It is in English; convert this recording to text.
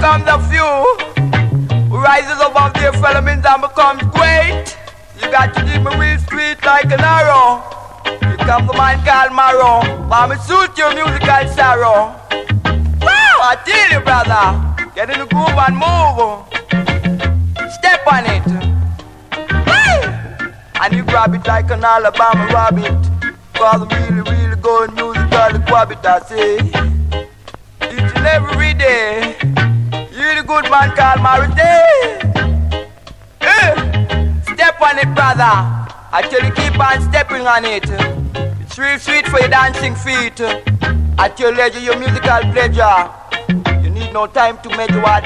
comes a few who rises above their fellow men and becomes great. You got to keep me real sweet like an arrow. Here comes the man called Marrow. But me suit your musical sorrow. Wow, I tell you, brother, get in the groove and move. Step on it. And you grab it like an Alabama rabbit. Cause I'm really, really good musical quabbit, I say. Each and every day. You're the good man called Marity. Step on it, brother. I tell you, keep on stepping on it. It's real sweet for your dancing feet. At your leisure, your musical pleasure. You need no time to measure what